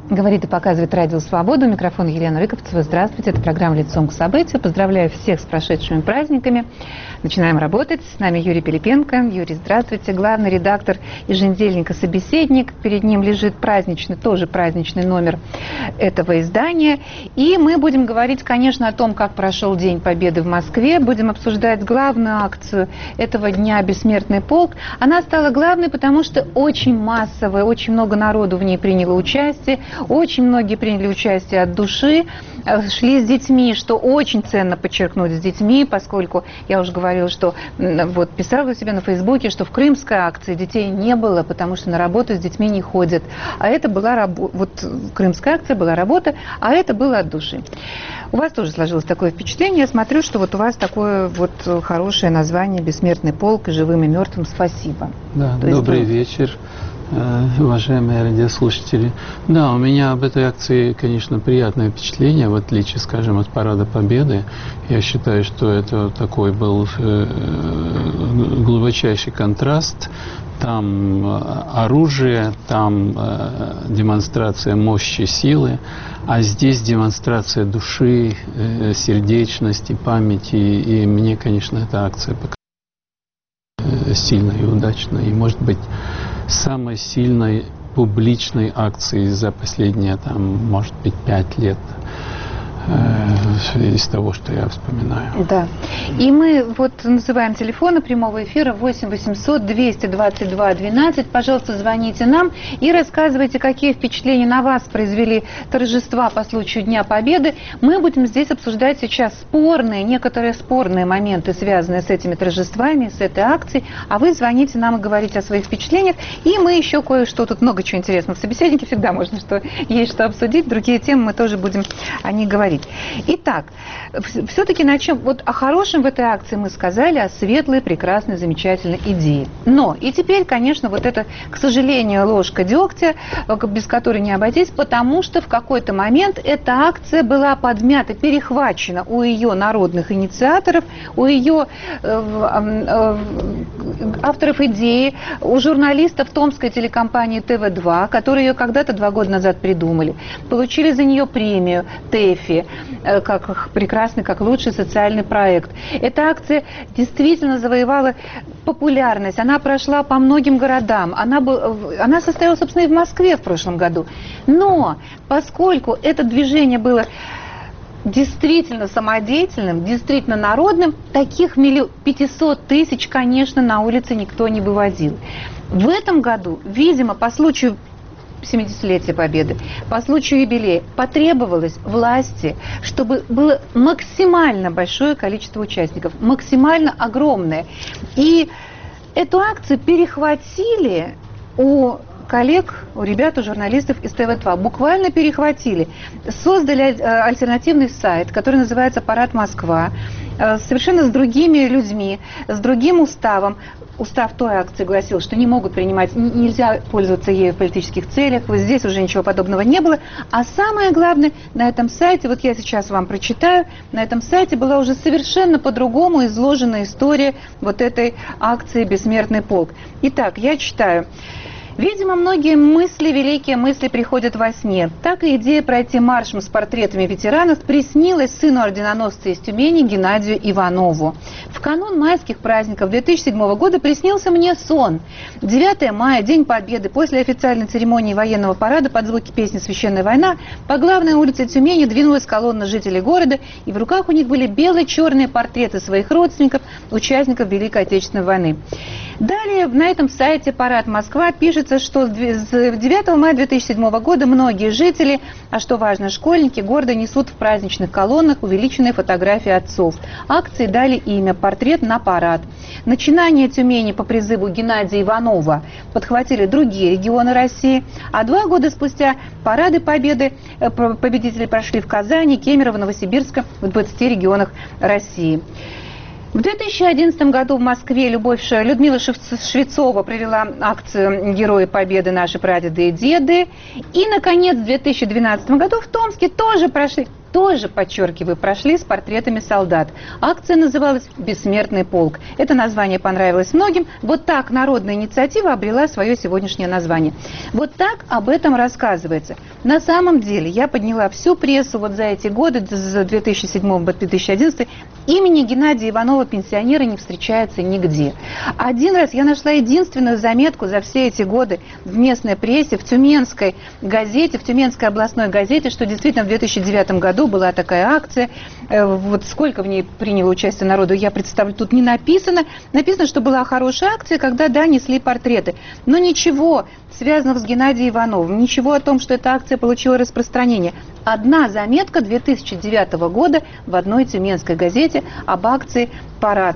Говорит и показывает Радио Свобода. У микрофона Елена Рыковцева. Здравствуйте. Это программа «Лицом к событию». Поздравляю всех с прошедшими праздниками. Начинаем работать. С нами Юрий Пилипенко. Юрий, здравствуйте. Главный редактор еженедельника «Собеседник». Перед ним лежит тоже праздничный номер этого издания. И мы будем говорить, конечно, о том, как прошел День Победы в Москве. Будем обсуждать главную акцию этого дня «Бессмертный полк». Она стала главной, потому что очень массовая, очень много народу в ней приняло участие. Очень многие приняли участие от души, шли с детьми, что очень ценно подчеркнуть, с детьми, поскольку я уже говорила, что вот писала у себя на Фейсбуке, что в крымской акции детей не было, потому что на работу с детьми не ходят. А это была крымская акция была работа, а это было от души. У вас тоже сложилось такое впечатление. Я смотрю, что вот у вас такое вот хорошее название «Бессмертный полк» и «Живым и мертвым». Спасибо. Да, добрый вечер, уважаемые радиослушатели. Да, у меня об этой акции, конечно, приятное впечатление, в отличие, скажем, от Парада Победы. Я считаю, что это такой был глубочайший контраст. Там оружие, там демонстрация мощи, силы, а здесь демонстрация души, сердечности, памяти. И мне, конечно, эта акция показалась сильной и удачной. И, может быть, самой сильной публичной акцией за последние, может быть, 5 лет. Из того, что я вспоминаю. Да. И мы называем телефоны прямого эфира 8 800 222 12. Пожалуйста, звоните нам и рассказывайте, какие впечатления на вас произвели торжества по случаю Дня Победы. Мы будем здесь обсуждать сейчас некоторые спорные моменты, связанные с этими торжествами, с этой акцией. А вы звоните нам и говорите о своих впечатлениях. И мы еще кое-что, тут много чего интересного в собеседнике, всегда есть что обсудить. Другие темы мы тоже будем о них говорить. Итак, все-таки начнем. О хорошем в этой акции мы сказали, о светлой, прекрасной, замечательной идее. Но и теперь, конечно, это, к сожалению, ложка дегтя, без которой не обойтись, потому что в какой-то момент эта акция была подмята, перехвачена у ее народных инициаторов, у ее авторов идеи, у журналистов томской телекомпании ТВ-2, которые ее когда-то 2 года назад придумали, получили за нее премию ТЭФИ, как прекрасный, как лучший социальный проект. Эта акция действительно завоевала популярность, она прошла по многим городам, она состоялась, собственно, и в Москве в прошлом году. Но поскольку это движение было действительно самодеятельным, действительно народным, таких 500 тысяч, конечно, на улице никто не выводил. В этом году, видимо, по случаю 70-летия Победы, по случаю юбилея, потребовалось власти, чтобы было максимально большое количество участников, максимально огромное. И эту акцию перехватили у коллег, у ребят, у журналистов из ТВ-2. Буквально перехватили. Создали альтернативный сайт, который называется «Парад Москва», совершенно с другими людьми, с другим уставом. Устав той акции гласил, что нельзя пользоваться ею в политических целях. Здесь уже ничего подобного не было. А самое главное, на этом сайте, я сейчас вам прочитаю, на этом сайте была уже совершенно по-другому изложена история этой акции «Бессмертный полк». Итак, я читаю. Видимо, многие великие мысли приходят во сне. Так и идея пройти маршем с портретами ветеранов приснилась сыну орденоносца из Тюмени Геннадию Иванову. В канун майских праздников 2007 года приснился мне сон. 9 мая, День Победы, после официальной церемонии военного парада под звуки песни «Священная война» по главной улице Тюмени двинулась колонна жителей города, и в руках у них были бело-черные портреты своих родственников, участников Великой Отечественной войны. Далее на этом сайте «Парад Москва» пишется, что с 9 мая 2007 года многие жители, а что важно, школьники, гордо несут в праздничных колоннах увеличенные фотографии отцов. Акции дали имя «Портрет на парад». Начинание Тюмени по призыву Геннадия Иванова подхватили другие регионы России, а 2 года спустя парады Победы победители прошли в Казани, Кемерово, Новосибирске, в 20 регионах России. В 2011 году в Москве Людмила Швецова провела акцию «Герои Победы. Наши прадеды и деды». И, наконец, в 2012 году в Томске прошли с портретами солдат. Акция называлась «Бессмертный полк». Это название понравилось многим. Вот так народная инициатива обрела свое сегодняшнее название. Вот так об этом рассказывается. На самом деле, я подняла всю прессу вот за эти годы, с 2007 по 2011, имени Геннадия Иванова, пенсионера, не встречается нигде. Один раз я нашла единственную заметку за все эти годы в местной прессе, в Тюменской газете, в Тюменской областной газете, что действительно в 2009 году была такая акция. Вот сколько в ней приняло участие народу, я представлю, тут не написано. Написано, что была хорошая акция, когда, да, несли портреты. Но ничего связанного с Геннадием Ивановым, ничего о том, что эта акция получила распространение. Одна заметка 2009 года в одной тюменской газете об акции «Парад».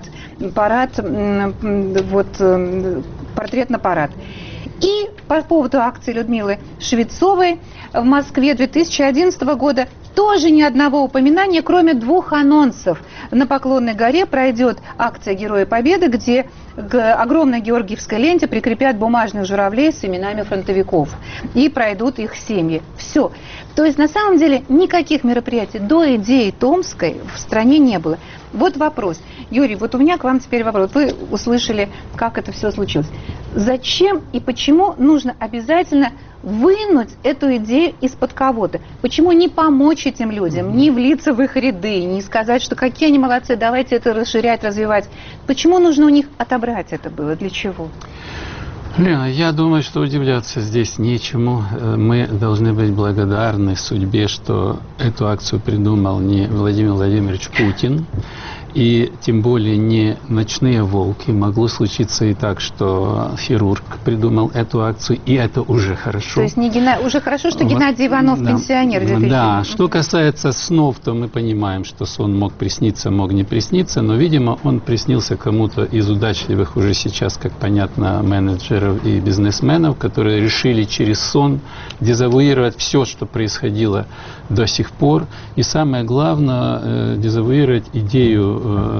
Портрет на парад. И по поводу акции Людмилы Швецовой в Москве 2011 года тоже ни одного упоминания, кроме 2 анонсов. На Поклонной горе пройдет акция «Герои Победы», где к огромной георгиевской ленте прикрепят бумажных журавлей с именами фронтовиков. И пройдут их семьи. Все. То есть, на самом деле, никаких мероприятий до идеи Томской в стране не было. Вот вопрос. Юрий, вот у меня к вам теперь вопрос. Вы услышали, как это все случилось. Зачем и почему нужно обязательно вынуть эту идею из-под кого-то? Почему не помочь этим людям, не влиться в их ряды, не сказать, что какие они молодцы, давайте это расширять, развивать? Почему нужно у них отобрать это было? Для чего? Лена, я думаю, что удивляться здесь нечему. Мы должны быть благодарны судьбе, что эту акцию придумал не Владимир Владимирович Путин, и тем более не ночные волки. Могло случиться и так, что хирург придумал эту акцию, и это уже хорошо. То есть уже хорошо, что Геннадий Иванов пенсионер. Да, что касается снов, то мы понимаем, что сон мог присниться, мог не присниться, но, видимо, он приснился кому-то из удачливых уже сейчас, как понятно, менеджеров и бизнесменов, которые решили через сон дезавуировать все, что происходило до сих пор, и самое главное, дезавуировать идею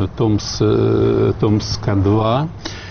Томска-2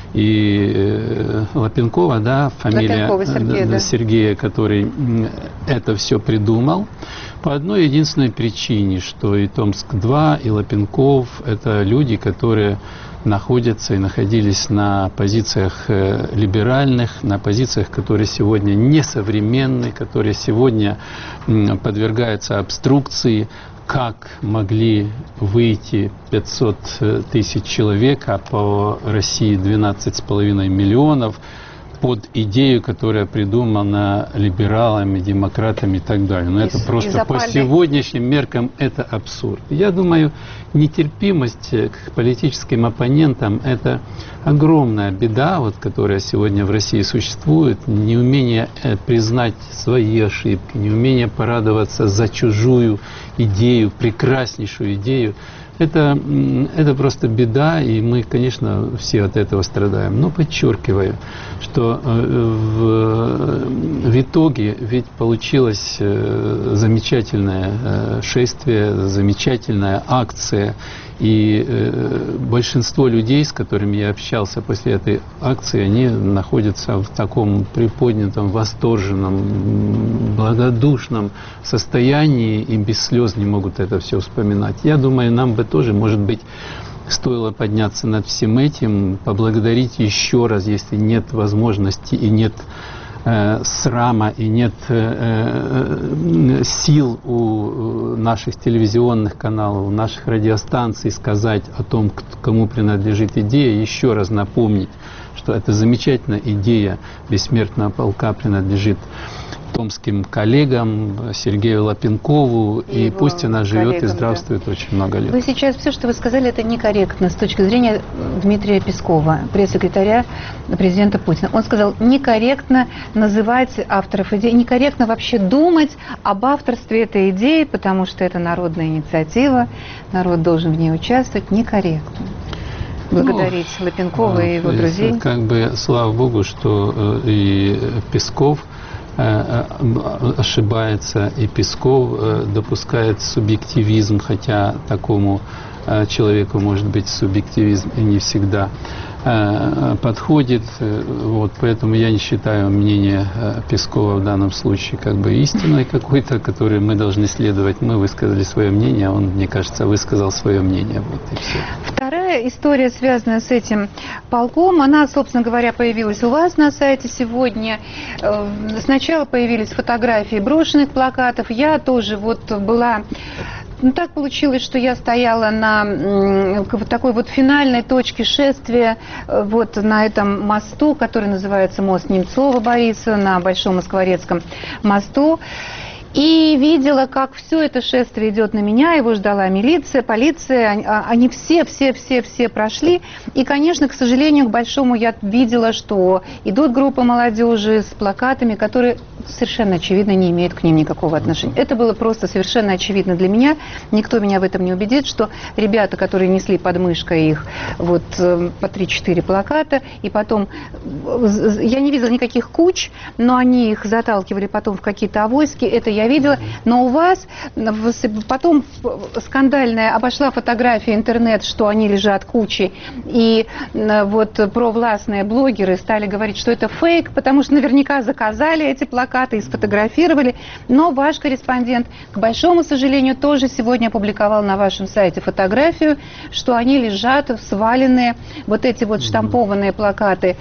и Лапенкова, да, фамилия Сергея, который это все придумал, по одной единственной причине, что и Томск-2, и Лапенков – это люди, которые находятся и находились на позициях либеральных, на позициях, которые сегодня несовременны, которые сегодня подвергаются обструкции. Как могли выйти 500 тысяч человек, а по России 12,5 миллионов, под идею, которая придумана либералами, демократами и так далее. Но это просто по сегодняшним меркам это абсурд. Я думаю, нетерпимость к политическим оппонентам – это огромная беда, вот, которая сегодня в России существует. Неумение признать свои ошибки, неумение порадоваться за чужую идею, прекраснейшую идею. Это просто беда, и мы, конечно, все от этого страдаем. Но подчеркиваю, что в итоге ведь получилось замечательное шествие, замечательная акция. И большинство людей, с которыми я общался после этой акции, они находятся в таком приподнятом, восторженном, благодушном состоянии и без слез не могут это все вспоминать. Я думаю, нам бы тоже, может быть, стоило подняться над всем этим, поблагодарить еще раз, если нет возможности и нет срама и нет сил у наших телевизионных каналов, у наших радиостанций сказать о том, кому принадлежит идея, еще раз напомнить, что эта замечательная идея бессмертного полка принадлежит томским коллегам, Сергею Лапенкову, и пусть она живет и здравствует очень много лет. Вы сейчас, все, что вы сказали, это некорректно с точки зрения Дмитрия Пескова, пресс-секретаря президента Путина. Он сказал, некорректно называть авторов идей, некорректно вообще думать об авторстве этой идеи, потому что это народная инициатива, народ должен в ней участвовать, некорректно. Благодарить Лапенкова и его друзей. Как бы, слава Богу, что и Песков ошибается, и Песков допускает субъективизм, хотя такому человеку, может быть, субъективизм и не всегда подходит. Вот, поэтому я не считаю мнение Пескова в данном случае как бы истиной какой-то, которой мы должны следовать. Мы высказали свое мнение, а он, мне кажется, высказал свое мнение. Вот и все. Вторая история, связанная с этим полком, она, собственно говоря, появилась у вас на сайте сегодня. Сначала появились фотографии брошенных плакатов. Я тоже вот была... Ну, так получилось, что я стояла на такой вот финальной точке шествия, вот на этом мосту, который называется мост Немцова Бориса, на Большом Москворецком мосту. И видела, как все это шествие идет на меня, его ждала милиция, полиция, они все прошли. И, конечно, к сожалению, к большому, я видела, что идут группы молодежи с плакатами, которые совершенно очевидно не имеют к ним никакого отношения. Это было просто совершенно очевидно для меня. Никто меня в этом не убедит, что ребята, которые несли под мышкой их вот по 3-4 плаката, и потом, я не видела никаких куч, но они их заталкивали потом в какие-то авоськи, это я видела. Но у вас потом скандальная обошла фотография интернет, что они лежат кучей, и вот провластные блогеры стали говорить, что это фейк, потому что наверняка заказали эти плакаты и сфотографировали. Но ваш корреспондент, к большому сожалению, тоже сегодня опубликовал на вашем сайте фотографию, что они лежат сваленные, вот эти вот штампованные плакаты.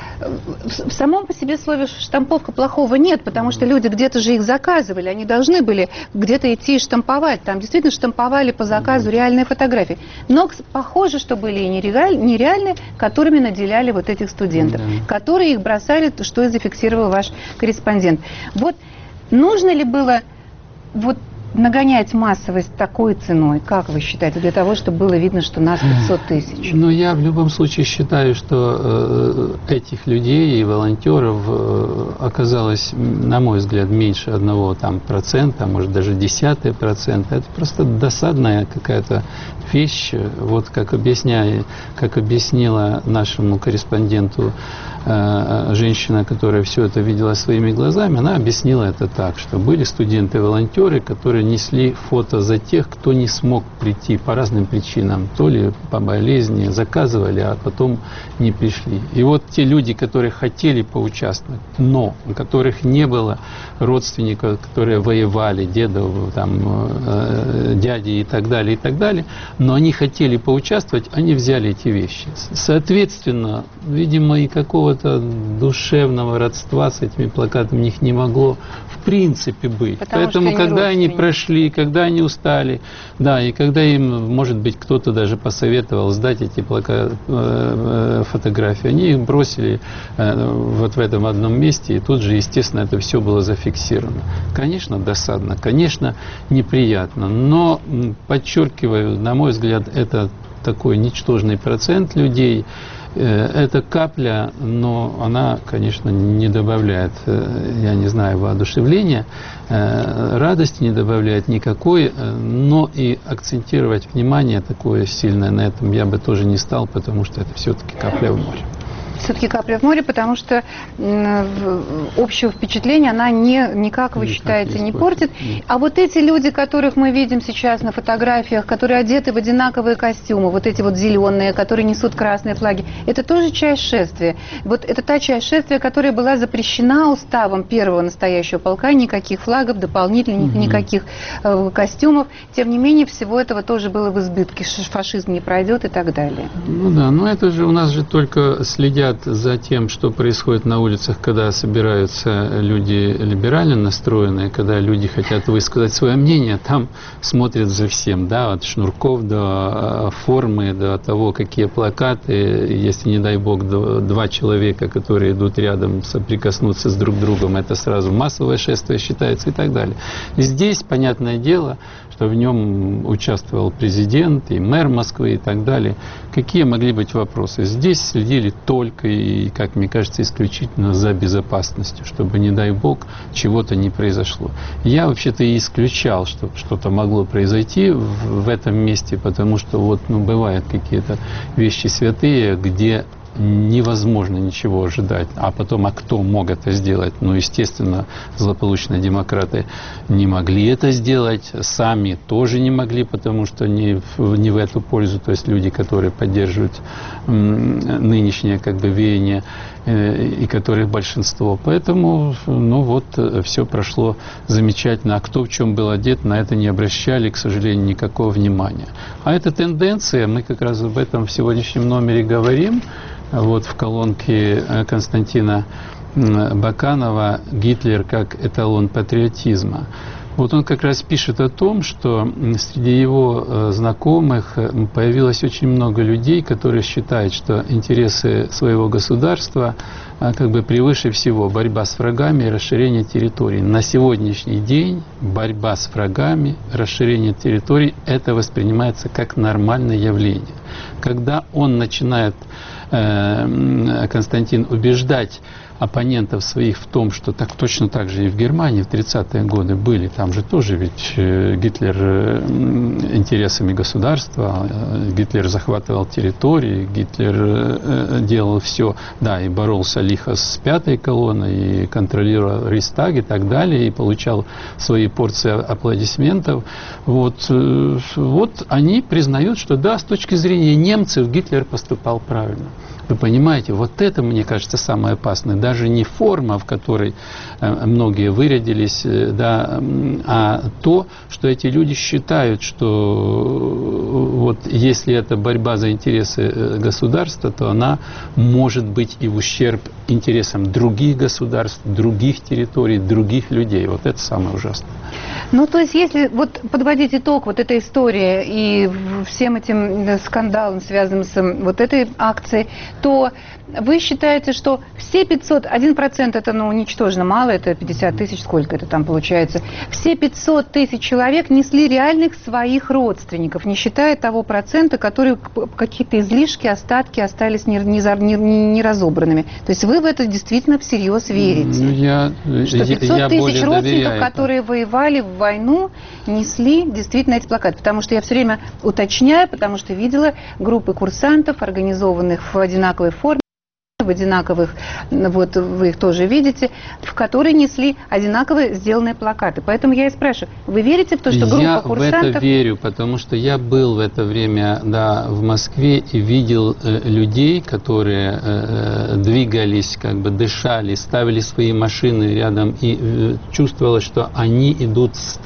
В самом по себе слове штамповка плохого нет, потому что люди где-то же их заказывали, они должны были где-то идти и штамповать. Там действительно штамповали по заказу реальные фотографии. Но похоже, что были и нереальные, которыми наделяли вот этих студентов, которые их бросали, что и зафиксировал ваш корреспондент. Вот нужно ли было вот нагонять массовость такой ценой, как вы считаете, для того, чтобы было видно, что нас 500 тысяч? Ну, я в любом случае считаю, что этих людей и волонтеров оказалось, на мой взгляд, меньше 1%, может даже 0,1%. Это просто досадная какая-то вещь. Вот как объяснила нашему корреспонденту женщина, которая все это видела своими глазами, она объяснила это так, что были студенты-волонтеры, которые несли фото за тех, кто не смог прийти по разным причинам, то ли по болезни, заказывали, а потом не пришли. И вот те люди, которые хотели поучаствовать, но у которых не было родственников, которые воевали, дедов, там, дяди и так далее, но они хотели поучаствовать, они взяли эти вещи. Соответственно, видимо, и какого-то душевного родства с этими плакатами у них не могло в принципе быть. Поэтому, когда они прошли, когда они устали, да, и когда им, может быть, кто-то даже посоветовал сдать эти фотографии, они их бросили вот в этом одном месте, и тут же, естественно, это все было зафиксировано. Конечно, досадно, конечно, неприятно, но, подчеркиваю, на мой взгляд, это такой ничтожный процент людей. Это капля, но она, конечно, не добавляет, я не знаю, воодушевления, радости не добавляет никакой, но и акцентировать внимание такое сильное на этом я бы тоже не стал, потому что это все-таки капля в море. Все-таки капля в море, потому что общего впечатления она никак, вы считаете, не портит. А вот эти люди, которых мы видим сейчас на фотографиях, которые одеты в одинаковые костюмы, вот эти вот зеленые, которые несут красные флаги, это тоже часть шествия. Вот это та часть шествия, которая была запрещена уставом первого настоящего полка, никаких флагов, дополнительных, никаких костюмов. Тем не менее, всего этого тоже было в избытке. Фашизм не пройдет и так далее. Ну да, но это же у нас же только следят за тем, что происходит на улицах, когда собираются люди либерально настроенные, когда люди хотят высказать свое мнение, там смотрят за всем, да, от шнурков до формы, до того, какие плакаты, если, не дай бог, два человека, которые идут рядом, соприкоснуться с друг другом, это сразу массовое шествие считается и так далее. И здесь, понятное дело, что в нем участвовал президент и мэр Москвы и так далее. Какие могли быть вопросы? Здесь следили только и, как мне кажется, исключительно за безопасностью, чтобы, не дай бог, чего-то не произошло. Я вообще-то и исключал, что что-то могло произойти в этом месте, потому что вот, бывают какие-то вещи святые, где невозможно ничего ожидать. А потом, а кто мог это сделать? Ну, естественно, злополучные демократы не могли это сделать, сами тоже не могли, потому что не в эту пользу, то есть люди, которые поддерживают нынешнее как бы веяние, и которых большинство. Поэтому, ну вот, все прошло замечательно. А кто в чем был одет, на это не обращали, к сожалению, никакого внимания. А эта тенденция, мы как раз об этом в сегодняшнем номере говорим, вот в колонке Константина Баканова «Гитлер как эталон патриотизма». Вот он как раз пишет о том, что среди его знакомых появилось очень много людей, которые считают, что интересы своего государства как бы превыше всего борьба с врагами и расширение территорий. На сегодняшний день борьба с врагами, расширение территорий – это воспринимается как нормальное явление. Когда он начинает, Константин, убеждать оппонентов своих в том, что так точно так же и в Германии в 30-е годы были. Там же тоже ведь Гитлер интересами государства, Гитлер захватывал территории, Гитлер делал все, да, и боролся лихо с пятой колонной, и контролировал Рейхстаг и так далее, и получал свои порции аплодисментов. Вот они признают, что да, с точки зрения немцев Гитлер поступал правильно. Вы понимаете, вот это, мне кажется, самое опасное. Даже не форма, в которой многие вырядились, да, а то, что эти люди считают, что вот если это борьба за интересы государства, то она может быть и в ущерб интересам других государств, других территорий, других людей. Вот это самое ужасное. Ну, то есть, если вот подводить итог вот этой истории и всем этим скандалам, связанным с вот этой акцией, то вы считаете, что все 500, 1% это, ну, ничтожно мало, это 50 тысяч, сколько это там получается, все 500 тысяч человек несли реальных своих родственников, не считая того процента, которые какие-то излишки, остатки остались не разобранными. То есть вы в это действительно всерьез верите? Ну, что 500 тысяч родственников, которые воевали в войну, несли действительно эти плакаты. Потому что я все время уточняю, потому что видела группы курсантов, организованных в одинаковой форме, в одинаковых, вот вы их тоже видите, в которые несли одинаково сделанные плакаты. Поэтому я и спрашиваю, вы верите в то, что группа курсантов... Я в это верю, потому что я был в это время, да, в Москве и видел людей, которые двигались, как бы дышали, ставили свои машины рядом, и чувствовалось, что они идут с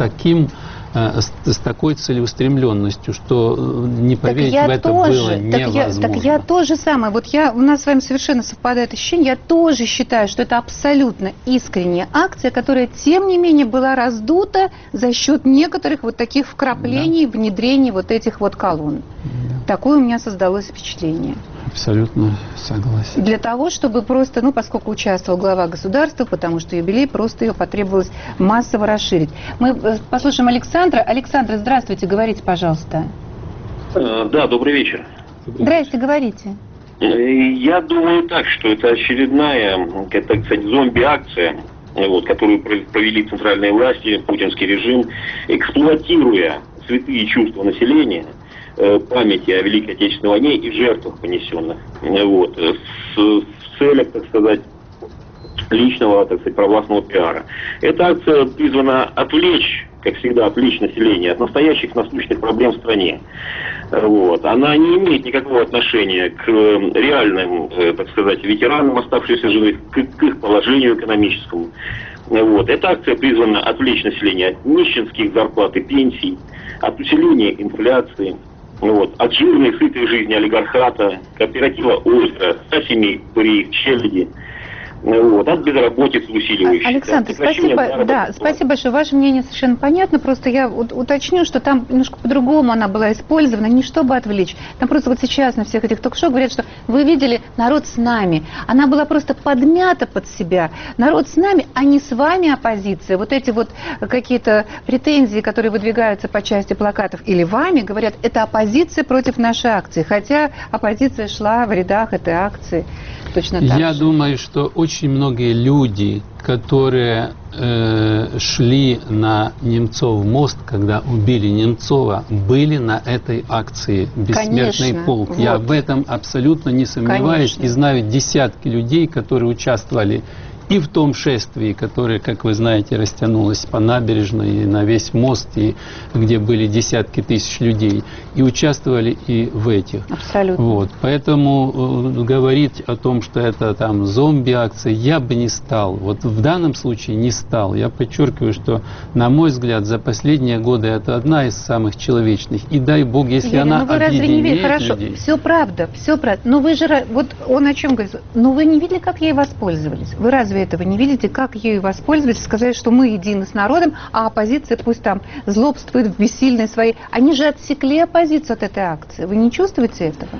такой целеустремленностью, что не поверить в это было невозможно. Так я тоже самое. Вот у нас с вами совершенно совпадает ощущение. Я тоже считаю, что это абсолютно искренняя акция, которая, тем не менее, была раздута за счет некоторых вот таких вкраплений, да, внедрений вот этих вот колонн. Да. Такое у меня создалось впечатление. Абсолютно согласен. Для того, чтобы просто, ну, поскольку участвовал глава государства, потому что юбилей, просто ее потребовалось массово расширить. Мы послушаем Александра. Александр, здравствуйте, говорите, пожалуйста. Да, добрый вечер. Здрасте, говорите. Я думаю так, что это очередная, так сказать, зомби-акция, вот, которую провели центральные власти, путинский режим, эксплуатируя святые чувства населения, памяти о Великой Отечественной войне и жертвах понесенных, вот, в целях, так сказать, личного, так сказать, провластного пиара. Эта акция призвана отвлечь, как всегда, отвлечь население от настоящих насущных проблем в стране. Вот. Она не имеет никакого отношения к реальным, так сказать, ветеранам, оставшимся живых, к их положению экономическому. Вот. Эта акция призвана отвлечь население от нищенских зарплат и пенсий, от усиления инфляции, вот, от жирной, сытой жизни олигархата, кооператива «Озеро», 100 семей, курей, челяди, вот, от безработицы усиливающейся. Александр, спасибо, да, спасибо большое. Ваше мнение совершенно понятно. Просто я уточню, что там немножко по-другому она была использована, не чтобы отвлечь. Там просто вот сейчас на всех этих ток-шоу говорят, что вы видели народ с нами. Она была просто подмята под себя. Народ с нами, а не с вами оппозиция. Вот эти вот какие-то претензии, которые выдвигаются по части плакатов или вами, говорят, это оппозиция против нашей акции. Хотя оппозиция шла в рядах этой акции точно так Я же. думаю, что очень многие люди, которые шли на Немцов мост, когда убили Немцова, были на этой акции «Бессмертный полк». Вот. Я в этом абсолютно не сомневаюсь. Конечно. И знаю десятки людей, которые участвовали и в том шествии, которое, как вы знаете, растянулось по набережной, на весь мост, и где были десятки тысяч людей, и участвовали и в этих. Абсолютно. Вот. Поэтому говорить о том, что это там зомби-акция, я бы не стал. Вот в данном случае не стал. Я подчеркиваю, что, на мой взгляд, за последние годы это одна из самых человечных. И дай Бог, если Елена, она ну вы разве не видели? объединяет Хорошо, людей. все правда, все правда. Но вы же, вот он о чем говорит? Но вы не видели, как ей воспользовались? Вы разве этого не видите, как ею воспользовались? Сказали, что мы едины с народом, а оппозиция пусть там злобствует в бессильной своей. Они же отсекли оппозицию от этой акции. Вы не чувствуете этого?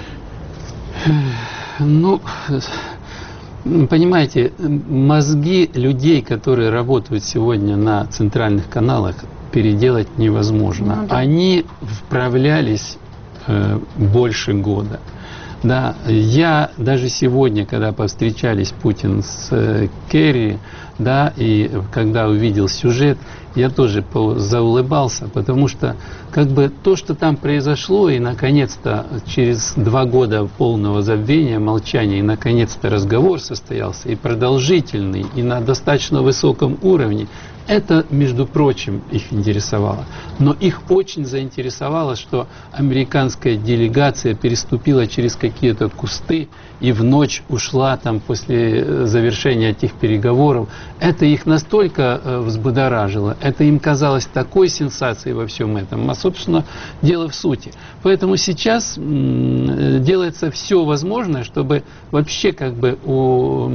Ну, понимаете, мозги людей, которые работают сегодня на центральных каналах, переделать невозможно. Ну, да. Они вправлялись больше года. Да, я даже сегодня, когда повстречались Путин с Керри, да, и когда увидел сюжет, я тоже заулыбался, потому что как бы то, что там произошло, и наконец-то через 2 года полного забвения, молчания, и наконец-то разговор состоялся, и продолжительный, и на достаточно высоком уровне, это, между прочим, их интересовало. Но их очень заинтересовало, что американская делегация переступила через какие-то кусты и в ночь ушла там после завершения этих переговоров. Это их настолько взбудоражило, это им казалось такой сенсацией во всем этом. А, собственно, дело в сути. Поэтому сейчас делается все возможное, чтобы вообще как бы у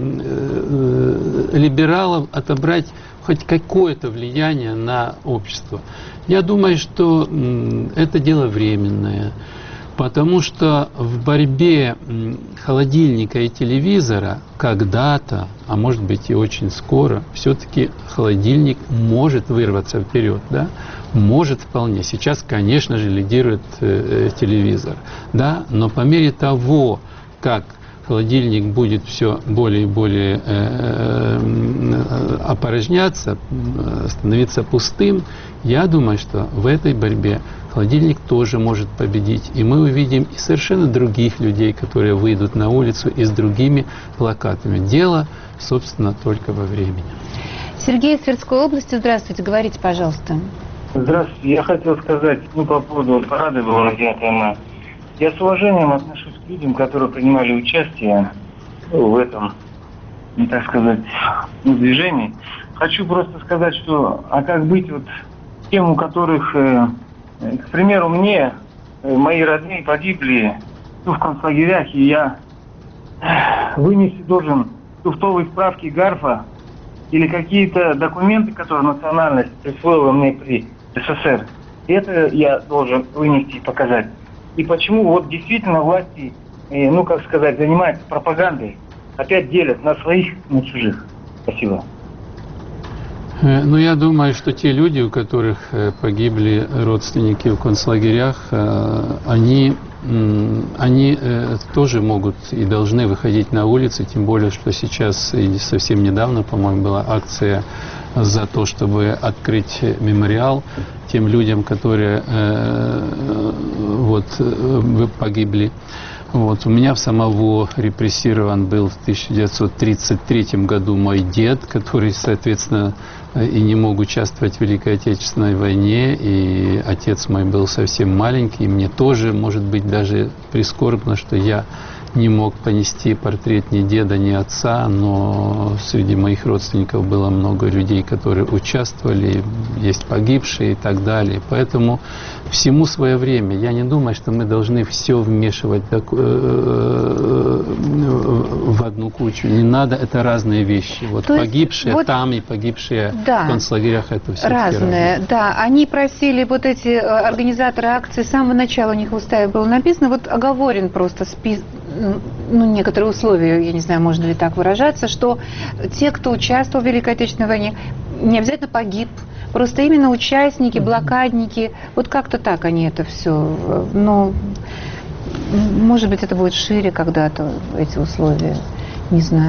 либералов отобрать хоть какое-то влияние на общество. Я думаю, что это дело временное, потому что в борьбе холодильника и телевизора когда-то, а может быть и очень скоро, все-таки холодильник может вырваться вперед, да? Может вполне. Сейчас, конечно же, лидирует телевизор, да? Но по мере того, как холодильник будет все более и более опорожняться, становиться пустым, я думаю, что в этой борьбе холодильник тоже может победить. И мы увидим и совершенно других людей, которые выйдут на улицу и с другими плакатами. Дело, собственно, только во времени. Сергей из Тверской области, здравствуйте, говорите, пожалуйста. Здравствуйте. Я хотел сказать, по поводу парада было на 9 мая. Я с уважением отношусь к людям, которые принимали участие в этом, так сказать, движении. Хочу просто сказать, что, а как быть вот тем, у которых, к примеру, мне, мои родные погибли в концлагерях, и я вынести должен туфтовые справки Гарфа или какие-то документы, которые национальность присвоила мне при СССР. Это я должен вынести и показать. И почему вот действительно власти, как сказать, занимаются пропагандой, опять делят на своих, на чужих. Спасибо. Ну, я думаю, что те люди, у которых погибли родственники в концлагерях, они тоже могут и должны выходить на улицы, тем более, что сейчас и совсем недавно, по-моему, была акция за то, чтобы открыть мемориал тем людям, которые погибли. Вот. У меня в самого репрессирован был в 1933 году мой дед, который, соответственно, и не мог участвовать в Великой Отечественной войне, и отец мой был совсем маленький, и мне тоже, может быть, даже прискорбно, что я не мог понести портрет ни деда, ни отца, но среди моих родственников было много людей, которые участвовали, есть погибшие и так далее. Поэтому всему свое время. Я не думаю, что мы должны все вмешивать в одну кучу. Не надо, это разные вещи. Вот то погибшие вот, там и погибшие да, в концлагерях, это все разные. Да, они просили, вот эти организаторы акции, с самого начала у них в уставе было написано, вот оговорен просто некоторые условия, я не знаю, можно ли так выражаться, что те, кто участвовал в Великой Отечественной войне, не обязательно погиб, просто именно участники, блокадники, вот как-то так они это все, но, может быть, это будет шире когда-то, эти условия, не знаю.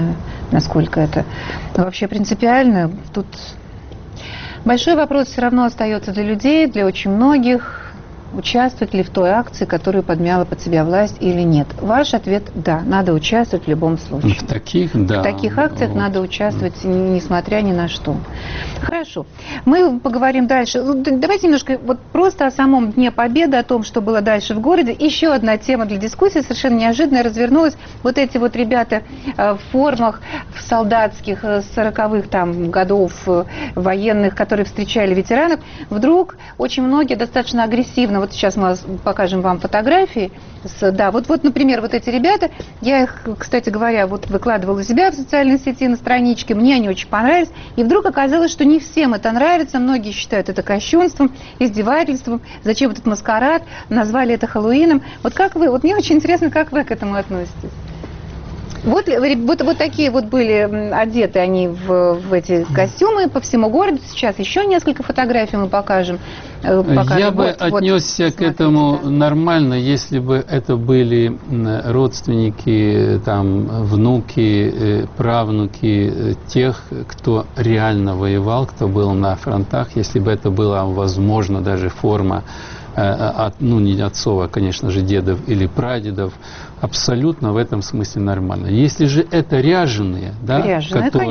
насколько это вообще принципиально. Тут большой вопрос все равно остается для людей, для очень многих. Участвовать ли в той акции, которую подмяла под себя власть, или нет? Ваш ответ – да, надо участвовать в любом случае. В таких, да. В таких акциях вот. Надо участвовать, несмотря ни на что. Хорошо. Мы поговорим дальше. Давайте немножко вот просто о самом Дне Победы, о том, что было дальше в городе. Еще одна тема для дискуссии, совершенно неожиданно развернулась. Вот эти вот ребята в формах, в солдатских, 40-х там годов военных, которые встречали ветеранов, вдруг очень многие достаточно агрессивно. Вот сейчас мы покажем вам фотографии. Да, вот, например, вот эти ребята, я их, кстати говоря, вот выкладывала у себя в социальной сети на страничке, мне они очень понравились. И вдруг оказалось, что не всем это нравится, многие считают это кощунством, издевательством. Зачем этот маскарад, назвали это Хэллоуином. Вот как вы, вот мне очень интересно, как вы к этому относитесь? Вот такие вот были одеты они в эти костюмы по всему городу. Сейчас еще несколько фотографий мы покажем. Я бы отнесся к этому нормально, если бы это были родственники, там, внуки, правнуки тех, кто реально воевал, кто был на фронтах, если бы это была, возможно, даже форма не отцов, а, конечно же, дедов или прадедов, абсолютно в этом смысле нормально. Если же это ряженые, да,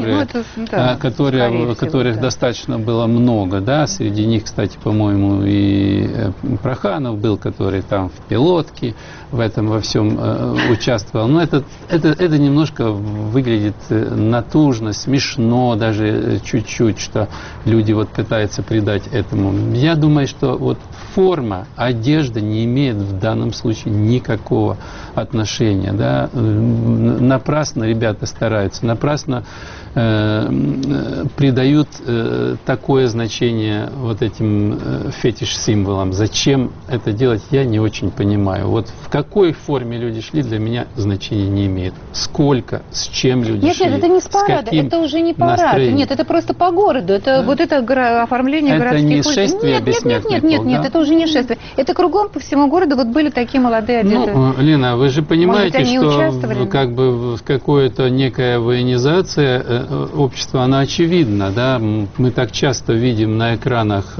которых достаточно было много, да, среди них, кстати, по-моему, и Проханов был, который там в пилотке, в этом во всем участвовал. Но это немножко выглядит натужно, смешно даже чуть-чуть, что люди вот пытаются придать этому. Я думаю, что вот форма, одежда не имеет в данном случае никакого отношения. Да? Напрасно ребята стараются, напрасно придают такое значение вот этим фетиш-символам. Зачем это делать, я не очень понимаю. Вот в какой форме люди шли, для меня значения не имеет. Сколько, с чем люди шли. Нет, это не с парада, это уже не парад. Нет, это просто по городу. Это вот это оформление городских улиц. Это не шествие бессмертных полк, нет, это уже не шествие. Это кругом по всему городу вот были такие молодые одетые. Ну, Лена, вы же понимаете, что как бы какая-то некая военизация общества, она очевидна, да? Мы так часто видим на экранах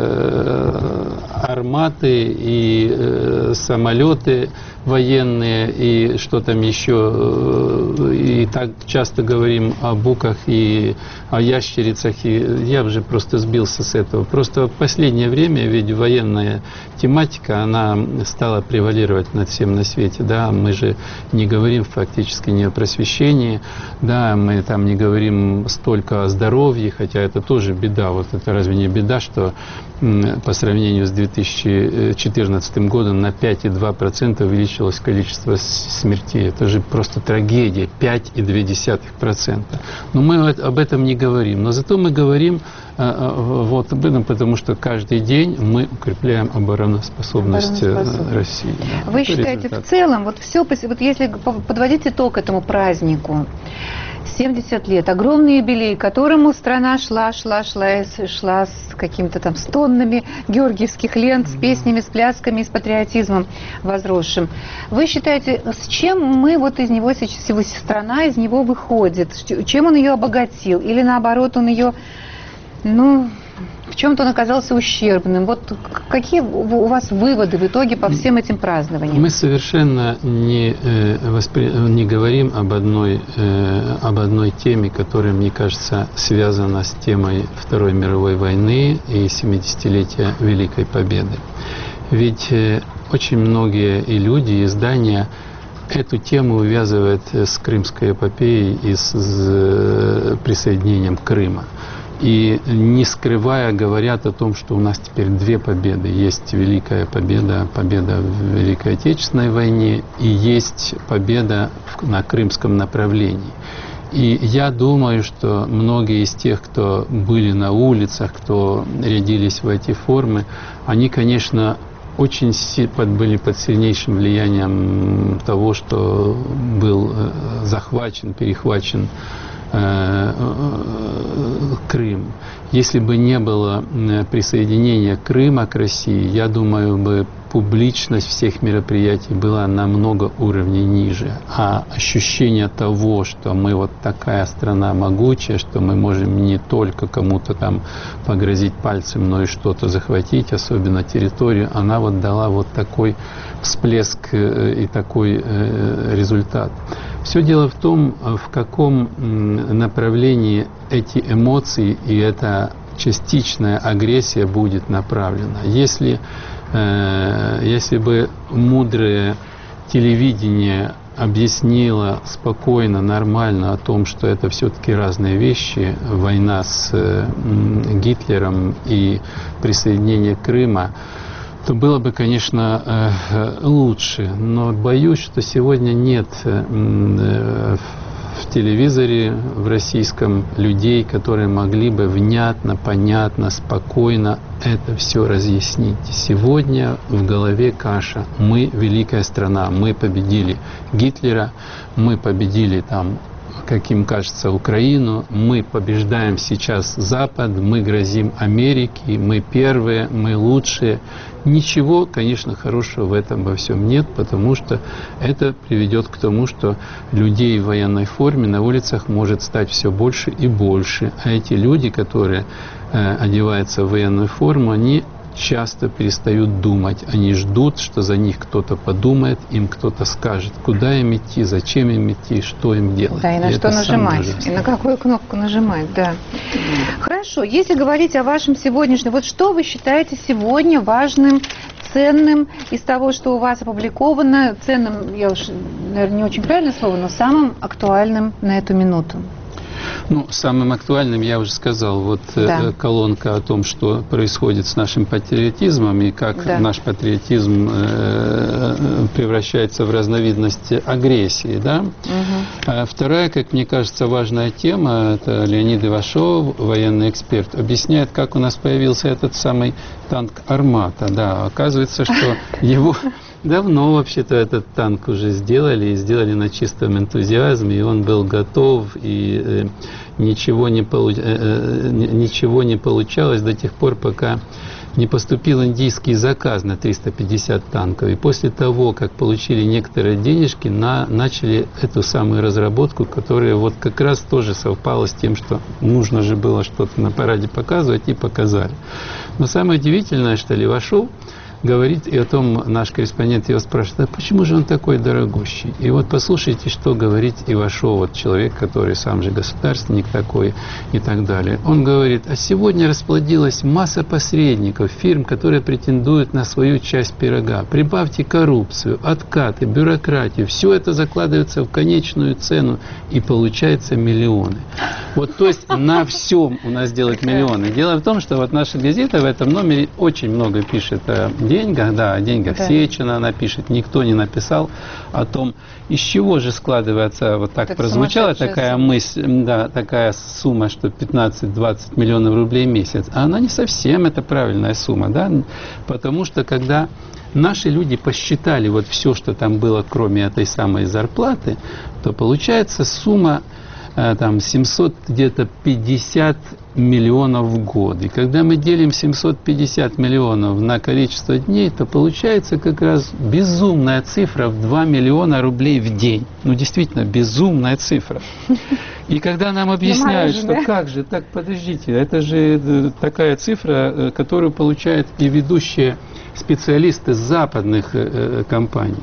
арматы и самолеты военные и что там еще, и так часто говорим о буках и о ящерицах, и я уже просто сбился с этого. Просто в последнее время, ведь военная тематика, она стала превалировать над всем на свете, да, мы же не говорим фактически не о просвещении, да, мы там не говорим столько о здоровье, хотя это тоже беда, вот это разве не беда, что по сравнению с 2014 годом на 5,2% увеличилось количество смертей. Это же просто трагедия, 5,2%. Но мы об этом не говорим. Но зато мы говорим вот об этом, потому что каждый день мы укрепляем обороноспособность России. Вы считаете, в целом, вот все, вот если подводить итог этому празднику, 70 лет, огромный юбилей, к которому страна шла с какими-то там тоннами георгиевских лент, с песнями, с плясками, с патриотизмом возросшим. Вы считаете, с чем мы вот из него сейчас, страна из него выходит? Чем он ее обогатил? Или наоборот, он ее, в чем-то он оказался ущербным. Вот какие у вас выводы в итоге по всем этим празднованиям? Мы совершенно не говорим об одной теме, которая, мне кажется, связана с темой Второй мировой войны и 70-летия Великой Победы. Ведь очень многие и люди, и издания эту тему увязывают с Крымской эпопеей и с присоединением Крыма. И не скрывая говорят о том, что у нас теперь две победы. Есть Великая Победа, победа в Великой Отечественной войне, и есть победа на крымском направлении. И я думаю, что многие из тех, кто были на улицах, кто рядились в эти формы, они, конечно, очень были под сильнейшим влиянием того, что был захвачен, перехвачен Крым. Если бы не было присоединения Крыма к России, я думаю, бы публичность всех мероприятий была намного уровней ниже. А ощущение того, что мы вот такая страна могучая, что мы можем не только кому-то там погрозить пальцем, но и что-то захватить, особенно территорию, она вот дала вот такой всплеск и такой результат. Все дело в том, в каком направлении эти эмоции и эта частичная агрессия будет направлена. Если бы мудрое телевидение объяснило спокойно, нормально о том, что это все-таки разные вещи, война с Гитлером и присоединение Крыма, то было бы, конечно, лучше. Но боюсь, что сегодня нет в телевизоре, в российском, людей, которые могли бы внятно, понятно, спокойно это все разъяснить. Сегодня в голове каша. Мы великая страна, мы победили Гитлера, мы победили там, как им кажется, Украину, мы побеждаем сейчас Запад, мы грозим Америке, мы первые, мы лучшие. Ничего, конечно, хорошего в этом во всем нет, потому что это приведет к тому, что людей в военной форме на улицах может стать все больше и больше. А эти люди, которые одеваются в военную форму, они часто перестают думать. Они ждут, что за них кто-то подумает, им кто-то скажет, куда им идти, зачем им идти, что им делать. Да, и на что нажимать, и на какую кнопку нажимать, да. Хорошо, если говорить о вашем сегодняшнем, вот что вы считаете сегодня важным, ценным из того, что у вас опубликовано, ценным, я уж, наверное, не очень правильное слово, но самым актуальным на эту минуту? Ну, самым актуальным я уже сказал, вот да. Колонка о том, что происходит с нашим патриотизмом и как да. наш патриотизм превращается в разновидность агрессии, да. Угу. Вторая, как мне кажется, важная тема, это Леонид Ивашов, военный эксперт, объясняет, как у нас появился этот самый танк «Армата». Да, оказывается, что его... Давно, вообще-то, этот танк уже сделали, и сделали на чистом энтузиазме, и он был готов, и ничего не получалось до тех пор, пока не поступил индийский заказ на 350 танков. И после того, как получили некоторые денежки, начали эту самую разработку, которая вот как раз тоже совпала с тем, что нужно же было что-то на параде показывать, и показали. Но самое удивительное, что Левашов говорит, и о том наш корреспондент его спрашивает, а почему же он такой дорогущий? И вот послушайте, что говорит Ивашов, вот человек, который сам же государственник такой и так далее. Он говорит, а сегодня расплодилась масса посредников, фирм, которые претендуют на свою часть пирога. Прибавьте коррупцию, откаты, бюрократию, все это закладывается в конечную цену, и получается миллионы. Вот, то есть на всем у нас делают миллионы. Дело в том, что вот наша газета в этом номере очень много пишет о деньгах, да, о деньгах да. Сечина она пишет, никто не написал о том, из чего же складывается, вот так прозвучала такая мысль, да, такая сумма, что 15-20 миллионов рублей в месяц, а она не совсем это правильная сумма, да, потому что когда наши люди посчитали вот все, что там было, кроме этой самой зарплаты, то получается сумма там 700 где-то 50 миллионов в год. И когда мы делим 750 миллионов на количество дней, то получается как раз безумная цифра в 2 миллиона рублей в день. Ну, действительно, безумная цифра. И когда нам объясняют, что как же, так, подождите, это же такая цифра, которую получают и ведущие специалисты западных компаний.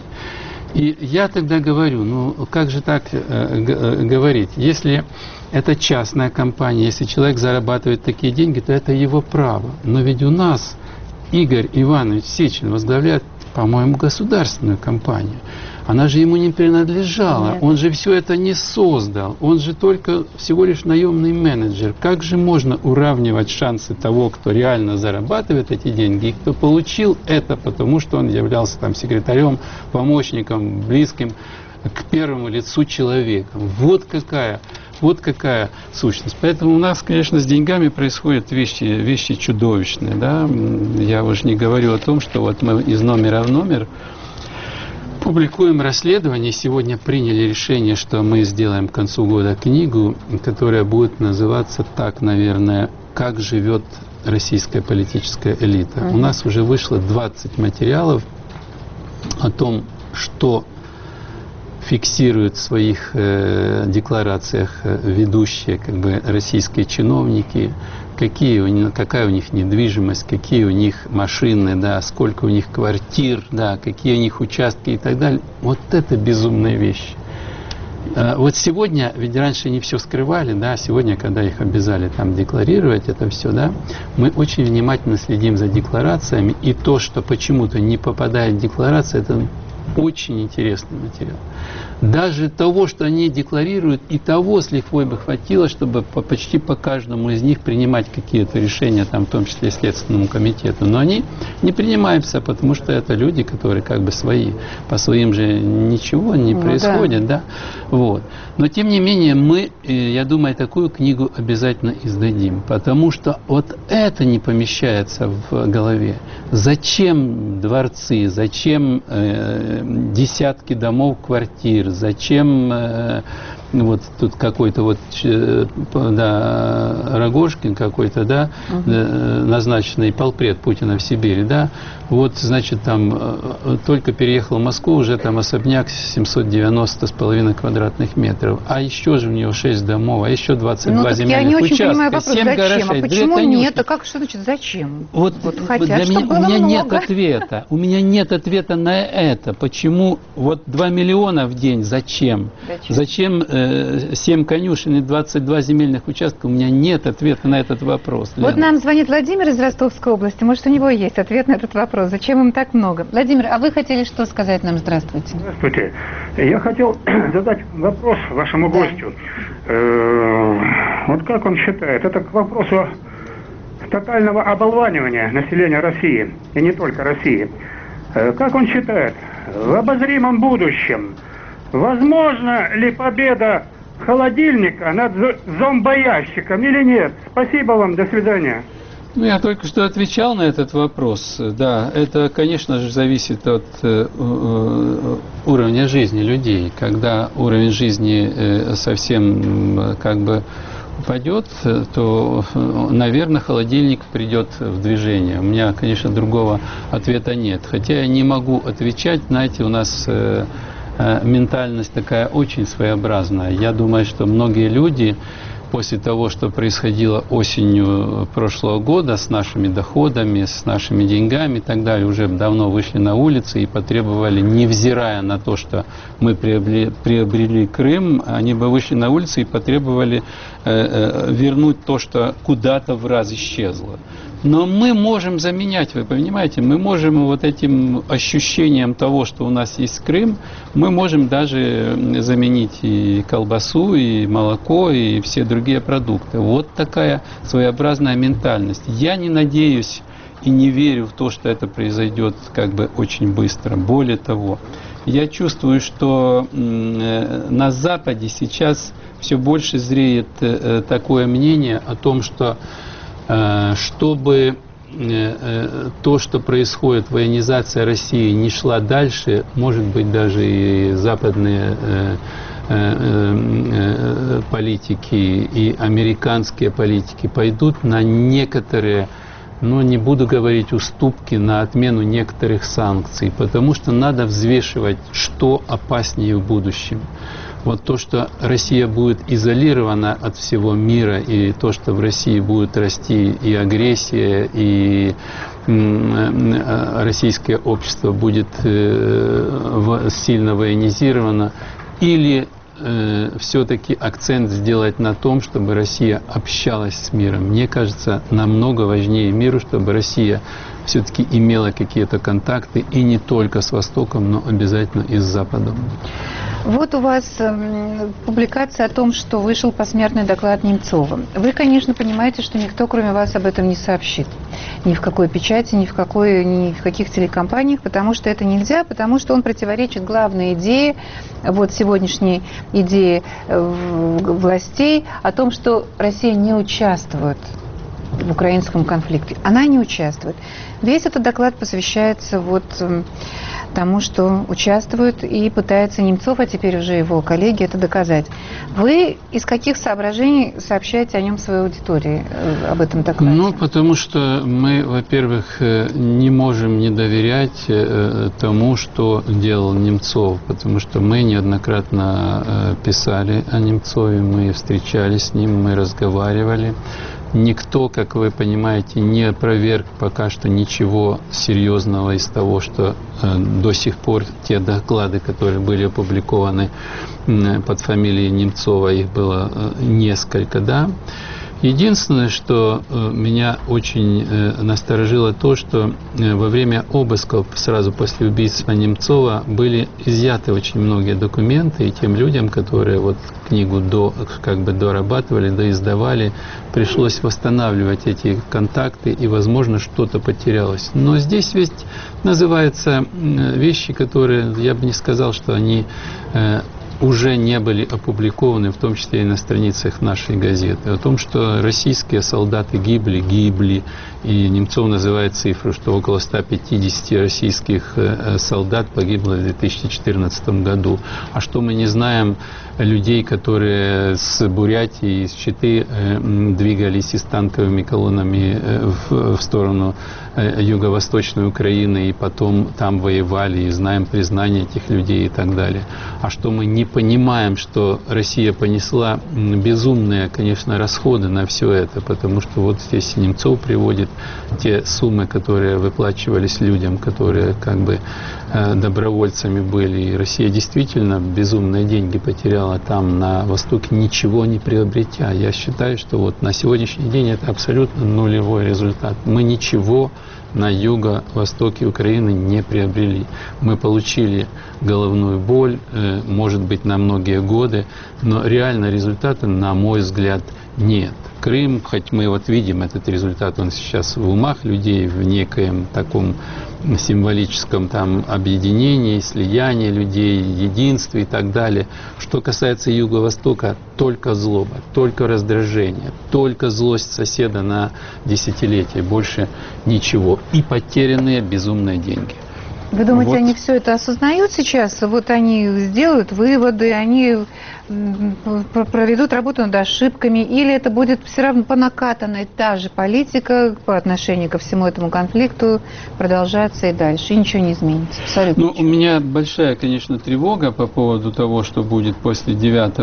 И я тогда говорю, ну как же так говорить? Если это частная компания, если человек зарабатывает такие деньги, то это его право. Но ведь у нас Игорь Иванович Сечин возглавляет, по-моему, государственную компанию. Она же ему не принадлежала. Нет. Он же все это не создал. Он же только всего лишь наемный менеджер. Как же можно уравнивать шансы того, кто реально зарабатывает эти деньги, и кто получил это, потому что он являлся там секретарем, помощником, близким к первому лицу человека. Вот какая сущность. Поэтому у нас, конечно, с деньгами происходят вещи чудовищные. Да? Я уже не говорю о том, что вот мы из номера в номер публикуем расследование. Сегодня приняли решение, что мы сделаем к концу года книгу, которая будет называться так, наверное, «Как живет российская политическая элита». У нас уже вышло 20 материалов, о том, что фиксируют в своих декларациях ведущие российские чиновники, какая у них недвижимость, какие у них машины, да, сколько у них квартир, да, какие у них участки и так далее. Вот это безумная вещь. Вот сегодня, ведь раньше не все скрывали, да, сегодня, когда их обязали там декларировать это все, да, мы очень внимательно следим за декларациями, и то, что почему-то не попадает в декларацию, это очень интересный материал. Даже того, что они декларируют, и того с лихвой бы хватило, чтобы почти по каждому из них принимать какие-то решения, там, в том числе Следственному комитету. Но они не принимаются, потому что это люди, которые свои. По своим же ничего не происходит. Да. Вот. Но, тем не менее, мы, я думаю, такую книгу обязательно издадим. Потому что вот это не помещается в голове. Зачем дворцы, зачем десятки домов, квартир, зачем вот тут какой-то Рогожкин какой-то, да, назначенный полпред Путина в Сибири, да, вот, значит, там только переехал в Москву, уже там особняк 790,5 квадратных метров, а еще же у него 6 домов, а еще 22 земельных участка, 7 гаражей, а почему нет? А как, что значит зачем? Вот хотят, для меня, у меня нет ответа. У меня нет ответа на это. Почему вот 2 миллиона в день? Зачем? Зачем 7 конюшен и 22 земельных участка? У меня нет ответа на этот вопрос. Вот нам звонит Владимир из Ростовской области. Может, у него есть ответ на этот вопрос. Зачем им так много? Владимир, а вы хотели что сказать нам? Здравствуйте. Здравствуйте. Я хотел задать вопрос вашему гостю. Вот как он считает? Это к вопросу тотального оболванивания населения России, и не только России. Как он считает, в обозримом будущем возможно ли победа холодильника над зомбоящиком или нет? Спасибо вам, до свидания. Ну, я только что отвечал на этот вопрос. Да, это, конечно же, зависит от уровня жизни людей. Когда уровень жизни совсем упадет, то, наверное, холодильник придет в движение. У меня, конечно, другого ответа нет. Хотя я не могу отвечать, знаете, у нас ментальность такая очень своеобразная. Я думаю, что многие люди после того, что происходило осенью прошлого года с нашими доходами, с нашими деньгами и так далее, уже давно вышли на улицы и потребовали, невзирая на то, что мы приобрели Крым, они бы вышли на улицы и потребовали вернуть то, что куда-то в раз исчезло. Но мы можем заменять, вы понимаете, мы можем вот этим ощущением того, что у нас есть Крым, мы можем даже заменить и колбасу, и молоко, и все другие продукты. Вот такая своеобразная ментальность. Я не надеюсь и не верю в то, что это произойдет очень быстро. Более того, я чувствую, что на Западе сейчас все больше зреет такое мнение о том, что чтобы то, что происходит, военизация России, не шла дальше, может быть, даже и западные политики и американские политики пойдут на некоторые, не буду говорить уступки, на отмену некоторых санкций, потому что надо взвешивать, что опаснее в будущем. Вот то, что Россия будет изолирована от всего мира, и то, что в России будет расти и агрессия, и российское общество будет сильно военизировано, или все-таки акцент сделать на том, чтобы Россия общалась с миром. Мне кажется, намного важнее миру, чтобы Россия все-таки имела какие-то контакты, и не только с Востоком, но обязательно и с Западом. Вот у вас публикация о том, что вышел посмертный доклад Немцова. Вы, конечно, понимаете, что никто, кроме вас, об этом не сообщит. Ни в какой печати, ни в каких телекомпаниях, потому что это нельзя, потому что он противоречит главной идее, сегодняшней идее властей о том, что Россия не участвует в украинском конфликте. Она не участвует. Весь этот доклад посвящается вот тому, что участвует и пытается Немцов, а теперь уже его коллеги, это доказать. Вы из каких соображений сообщаете о нем своей аудитории, об этом докладе? Ну, потому что мы, во-первых, не можем не доверять тому, что делал Немцов, потому что мы неоднократно писали о Немцове, мы встречались с ним, мы разговаривали. Никто, как вы понимаете, не опроверг пока что ничего серьезного из того, что до сих пор те доклады, которые были опубликованы под фамилией Немцова, их было несколько, да. Единственное, что меня очень насторожило то, что во время обысков сразу после убийства Немцова были изъяты очень многие документы, и тем людям, которые вот книгу дорабатывали, доиздавали, пришлось восстанавливать эти контакты, и, возможно, что-то потерялось. Но здесь ведь называются вещи, которые, я бы не сказал, что они уже не были опубликованы, в том числе и на страницах нашей газеты, о том, что российские солдаты гибли, и Немцов называет цифру, что около 150 российских солдат погибло в 2014 году. А что мы не знаем людей, которые с Бурятии, из Читы двигались с танковыми колоннами в сторону юго-восточной Украины и потом там воевали, и знаем признание этих людей и так далее. А что мы не понимаем, что Россия понесла безумные, конечно, расходы на все это, потому что вот здесь Немцов приводит те суммы, которые выплачивались людям, которые как бы добровольцами были. И Россия действительно безумные деньги потеряла там на Востоке, ничего не приобретя. Я считаю, что вот на сегодняшний день это абсолютно нулевой результат. Мы ничего на юго-востоке Украины не приобрели. Мы получили головную боль, может быть, на многие годы, но реально результата, на мой взгляд, нет. Крым, хоть мы вот видим этот результат, он сейчас в умах людей, в некоем таком символическом там объединении, слиянии людей, единстве и так далее. Что касается Юго-Востока, только злоба, только раздражение, только злость соседа на десятилетия, больше ничего. И потерянные безумные деньги. Вы думаете, вот. Они все это осознают сейчас? Вот они сделают выводы, они проведут работу над ошибками, или это будет все равно по накатанной та же политика по отношению ко всему этому конфликту продолжаться и дальше, и ничего не изменится? Абсолютно. Ну, у меня большая, конечно, тревога по поводу того, что будет после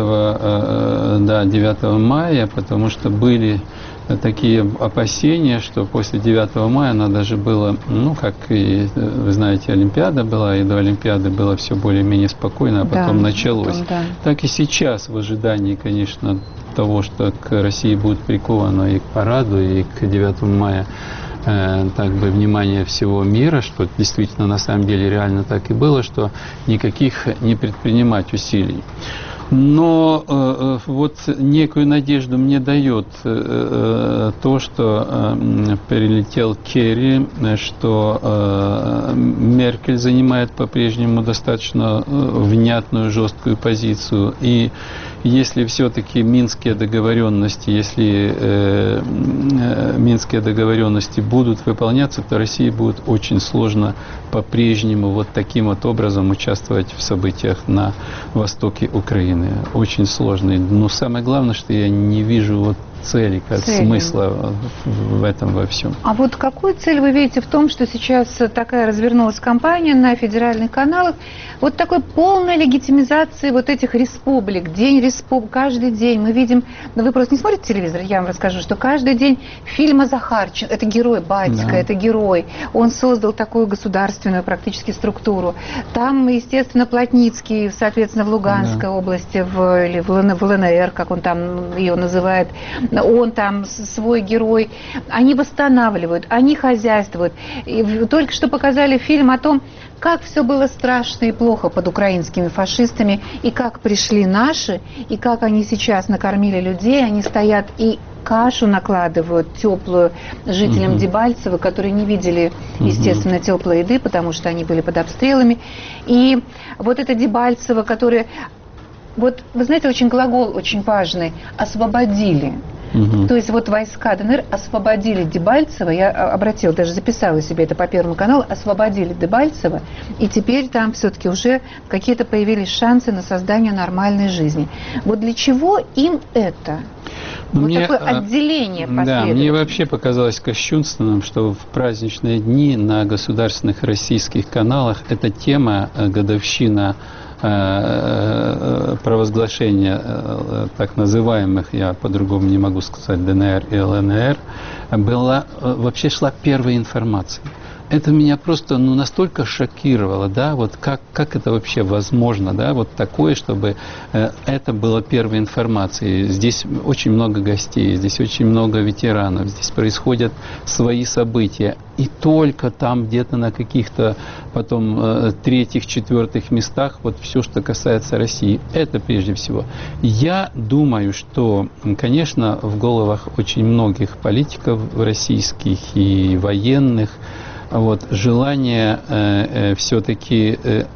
9 мая, потому что были такие опасения, что после 9 мая надо же было, ну, как и, вы знаете, Олимпиада была, и до Олимпиады было все более-менее спокойно, а потом началось. Да. Так и сейчас, в ожидании, конечно, того, что к России будет приковано и к параду, и к 9 мая так бы внимание всего мира, что действительно на самом деле реально так и было, что никаких не предпринимать усилий. Но вот некую надежду мне дает то, что прилетел Керри, что Меркель занимает по-прежнему достаточно внятную, жесткую позицию. И если все-таки минские договоренности, минские договоренности будут выполняться, то России будет очень сложно по-прежнему вот таким вот образом участвовать в событиях на востоке Украины. Очень сложно. Но самое главное, что я не вижу вот цели, смысла в этом во всем. А вот какую цель вы видите в том, что сейчас такая развернулась кампания на федеральных каналах, вот такой полной легитимизации вот этих республик, каждый день мы видим, но вы просто не смотрите телевизор, я вам расскажу, что каждый день фильм о Захарченко, это герой, батька, это герой, он создал такую государственную практически структуру. Там, естественно, Плотницкий, соответственно, в Луганской области, или в ЛНР, как он там ее называет, он там свой герой, они восстанавливают, они хозяйствуют. И только что показали фильм о том, как все было страшно и плохо под украинскими фашистами, и как пришли наши, и как они сейчас накормили людей, они стоят и кашу накладывают теплую жителям Дебальцева, которые не видели, естественно, теплой еды, потому что они были под обстрелами. И вот это Дебальцево, которое... Вот, вы знаете, очень глагол очень важный. Освободили. То есть вот войска ДНР освободили Дебальцево, я обратила, даже записала себе это по Первому каналу, освободили Дебальцево, и теперь там все-таки уже какие-то появились шансы на создание нормальной жизни. Вот для чего им это? Вот мне, такое отделение да, мне вообще показалось кощунственным, что в праздничные дни на государственных российских каналах эта тема, годовщина провозглашения так называемых, я по-другому не могу сказать, ДНР и ЛНР, была, вообще шла первая информация. Это меня просто настолько шокировало, да, вот как это вообще возможно, да, вот такое, чтобы это было первой информацией. Здесь очень много гостей, здесь очень много ветеранов, здесь происходят свои события. И только там где-то на каких-то потом третьих, четвертых местах вот все, что касается России. Это прежде всего. Я думаю, что, конечно, в головах очень многих политиков российских и военных вот желание все-таки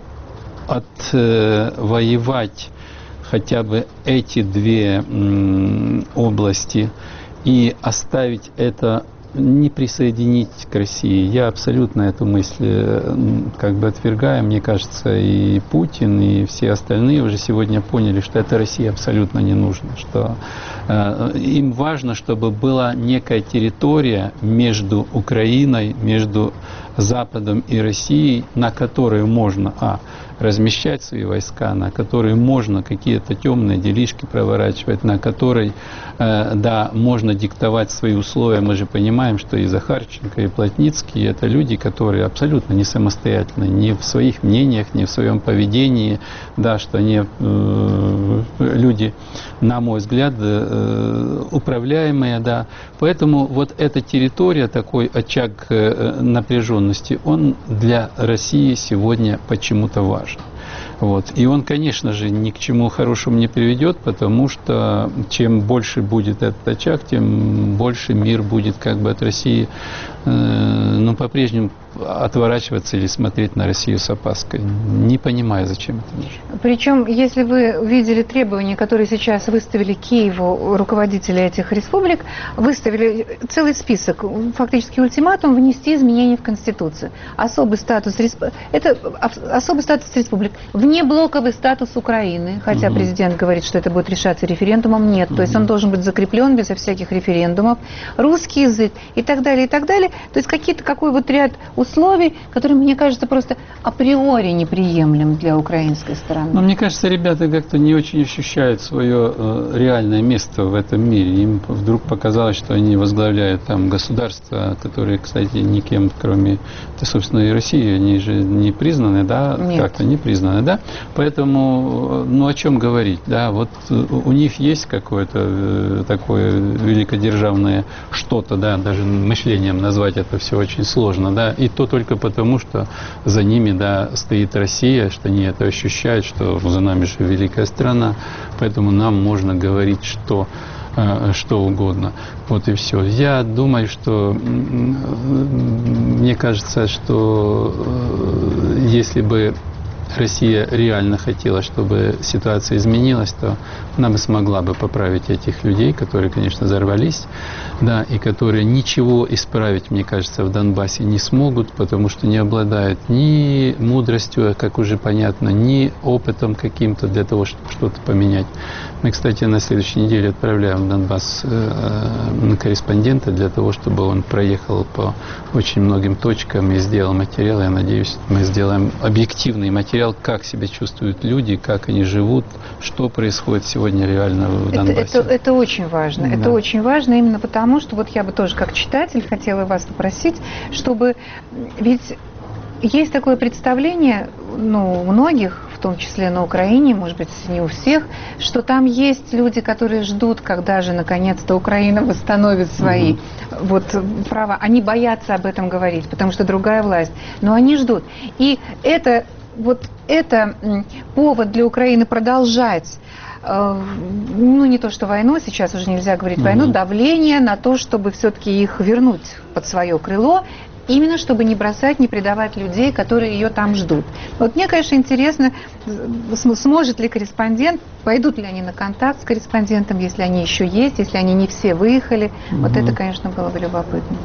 отвоевать хотя бы эти две области и оставить это, не присоединить к России. Я абсолютно эту мысль как бы отвергаю. Мне кажется, и Путин, и все остальные уже сегодня поняли, что это России абсолютно не нужно. Что им важно, чтобы была некая территория между Украиной, между Западом и Россией, на которой можно размещать свои войска, на которой можно какие-то темные делишки проворачивать, на которой, да, можно диктовать свои условия. Мы же понимаем, что и Захарченко, и Плотницкий – это люди, которые абсолютно не самостоятельны ни в своих мнениях, ни в своем поведении, да, что они люди, на мой взгляд, управляемые, да. Поэтому вот эта территория, такой очаг напряженности, он для России сегодня почему-то важен. Вот. И он, конечно же, ни к чему хорошему не приведет, потому что чем больше будет этот очаг, тем больше мир будет как бы от России, по-прежнему отворачиваться или смотреть на Россию с опаской. Не понимаю, зачем это нужно. Причем, если вы видели требования, которые сейчас выставили Киеву руководители этих республик, выставили целый список, фактически ультиматум, внести изменения в Конституцию. Особый статус республик, внеблоковый статус Украины, хотя президент говорит, что это будет решаться референдумом, нет. То есть он должен быть закреплен безо всяких референдумов, русский язык и так далее, и так далее. То есть какой вот ряд условий, которые, мне кажется, просто априори неприемлем для украинской стороны. Но мне кажется, ребята как-то не очень ощущают свое реальное место в этом мире. Им вдруг показалось, что они возглавляют там государства, которые, кстати, никем, кроме, собственно, и России, они же не признаны, да? Нет. Как-то не признаны, да? Поэтому, о чем говорить, да? Вот у них есть какое-то такое великодержавное что-то, да, даже мышлением назвать это все очень сложно, да? И то только потому, что за ними, да, стоит Россия, что они это ощущают, что за нами же великая страна, поэтому нам можно говорить что угодно. Вот и все. Я думаю, что мне кажется, что если бы Россия реально хотела, чтобы ситуация изменилась, то она бы смогла бы поправить этих людей, которые, конечно, взорвались, да, и которые ничего исправить, мне кажется, в Донбассе не смогут, потому что не обладают ни мудростью, как уже понятно, ни опытом каким-то для того, чтобы что-то поменять. Мы, кстати, на следующей неделе отправляем в Донбасс корреспондента для того, чтобы он проехал по очень многим точкам и сделал материал. Я надеюсь, мы сделаем объективный материал, как себя чувствуют люди, как они живут, что происходит сегодня реально в Донбассе. Это очень важно. Да. Это очень важно именно потому, что вот я бы тоже как читатель хотела вас попросить, чтобы... Ведь есть такое представление, у многих, в том числе на Украине, может быть, не у всех, что там есть люди, которые ждут, когда же наконец-то Украина восстановит свои права. Они боятся об этом говорить, потому что другая власть. Но они ждут. И это повод для Украины продолжать, не то что войну, сейчас уже нельзя говорить войну, давление на то, чтобы все-таки их вернуть под свое крыло, Именно чтобы не бросать, не предавать людей, которые ее там ждут. Вот мне, конечно, интересно, сможет ли корреспондент, пойдут ли они на контакт с корреспондентом, если они еще есть, если они не все выехали. Вот это, конечно, было бы любопытно.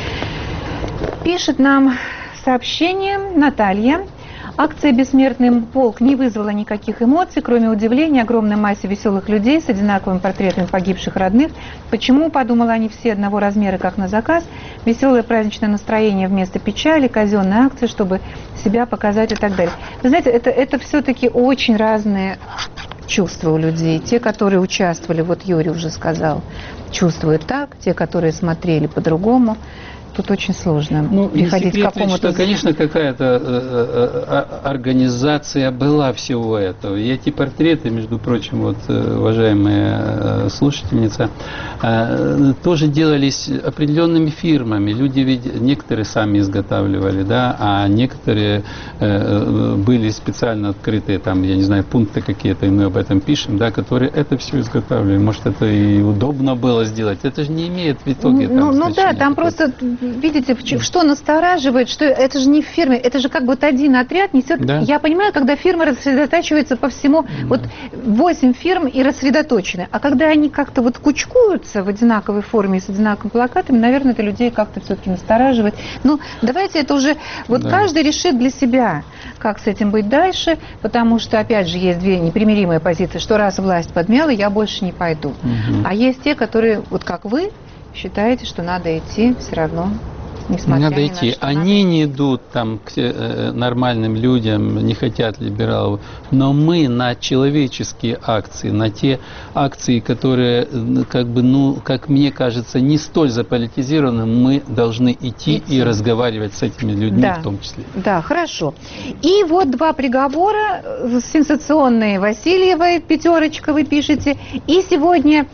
Пишет нам сообщение Наталья. Акция «Бессмертный полк» не вызвала никаких эмоций, кроме удивления огромной массе веселых людей с одинаковыми портретами погибших родных. Почему, подумала, они все одного размера, как на заказ? Веселое праздничное настроение вместо печали, казенная акция, чтобы себя показать и так далее. Вы знаете, это все-таки очень разные чувства у людей. Те, которые участвовали, вот Юрий уже сказал, чувствуют так, те, которые смотрели по-другому. Тут очень сложно приходить к какому-то... Что, конечно, какая-то организация была всего этого. И эти портреты, между прочим, вот, уважаемая слушательница, тоже делались определенными фирмами. Люди ведь некоторые сами изготавливали, да, а некоторые были специально открытые, там, я не знаю, пункты какие-то, и мы об этом пишем, да, которые это все изготавливали. Может, это и удобно было сделать. Это же не имеет в итоге... Ну да, там просто... Видите, что настораживает, что это же не в фирме, это же как бы вот один отряд несет. Да. Я понимаю, когда фирма рассредотачивается по всему, вот 8 фирм и рассредоточены. А когда они как-то вот кучкуются в одинаковой форме с одинаковыми плакатами, наверное, это людей как-то все-таки настораживает. Ну, давайте это уже, вот каждый решит для себя, как с этим быть дальше, потому что, опять же, есть две непримиримые позиции, что раз власть подмяла, я больше не пойду. А есть те, которые, вот как вы, считаете, что надо идти все равно. Надо идти. Они не идут там к нормальным людям, не хотят либералов. Но мы на человеческие акции, на те акции, которые, как бы, ну, как мне кажется, не столь заполитизированы, мы должны идти и разговаривать с этими людьми в том числе. Да, хорошо. И вот два приговора сенсационные Васильевой, пятерочка вы пишете, и сегодня...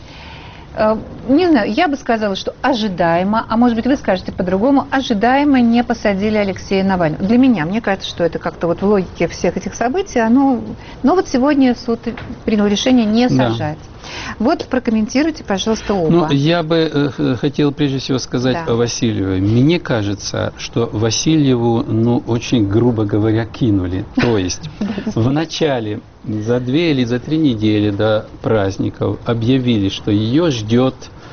Не знаю, я бы сказала, что ожидаемо, а может быть вы скажете по-другому, ожидаемо не посадили Алексея Навального. Для меня, мне кажется, что это как-то вот в логике всех этих событий, но вот сегодня суд принял решение не сажать. Вот прокомментируйте, пожалуйста, оба. Ну, я бы хотел прежде всего сказать о Васильевой. Мне кажется, что Васильеву, ну, очень грубо говоря, кинули. То есть в начале, за 2 или за 3 недели до праздников объявили, что ее ждет